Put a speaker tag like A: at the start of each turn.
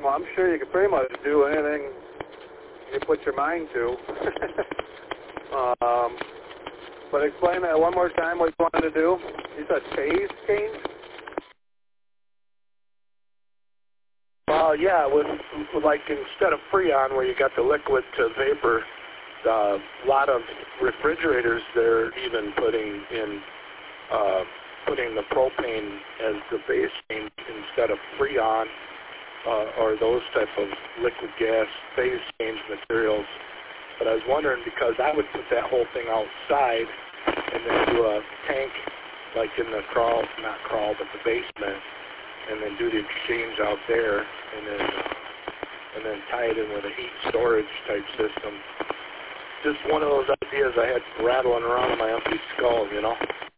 A: Well, I'm sure you can pretty much do anything you put your mind to. But explain that one more time, what you wanted to do. You said phase change?
B: Yeah, with like instead of Freon, where you got the liquid to vapor, a lot of refrigerators, they're even putting the propane as the base change instead of Freon or those type of liquid gas phase change materials. But I was wondering, because I would put that whole thing outside and then do a tank like in the but the basement, and then do the exchange out there, and then tie it in with a heat storage type system. Just one of those ideas I had rattling around in my empty skull, you know.